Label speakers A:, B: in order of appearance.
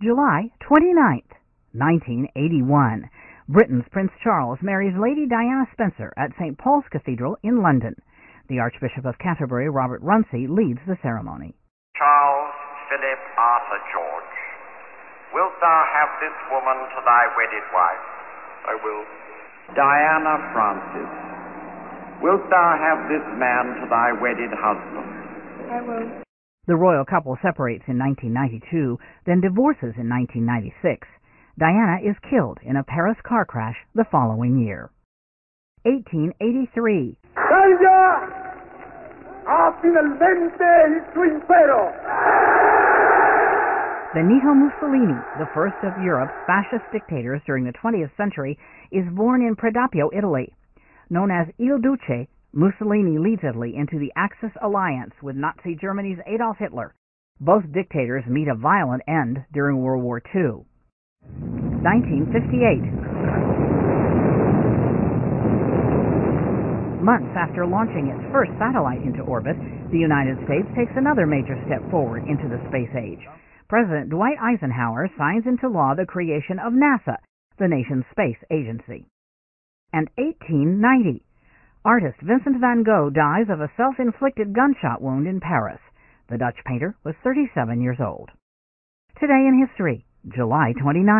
A: July 29th, 1981. Britain's Prince Charles marries Lady Diana Spencer at St. Paul's Cathedral in London. The Archbishop of Canterbury, Robert Runcie, leads the ceremony.
B: Charles Philip Arthur George, wilt thou have this woman to thy wedded wife?
C: I will.
B: Diana Francis, wilt thou have this man to thy wedded husband?
C: I will.
A: The royal couple separates in 1992, then divorces in 1996. Diana is killed in a Paris car crash the following year. 1883.
D: Italia ha finalmente il suo impero.
A: Benito Mussolini, the first of Europe's fascist dictators during the 20th century, is born in Predappio, Italy. Known as Il Duce, Mussolini leads Italy into the Axis alliance with Nazi Germany's Adolf Hitler. Both dictators meet a violent end during World War II. 1958. Months after launching its first satellite into orbit, the United States takes another major step forward into the space age. President Dwight Eisenhower signs into law the creation of NASA, the nation's space agency. And 1890. Artist Vincent van Gogh dies of a self-inflicted gunshot wound in Paris. The Dutch painter was 37 years old. Today in history, July 29.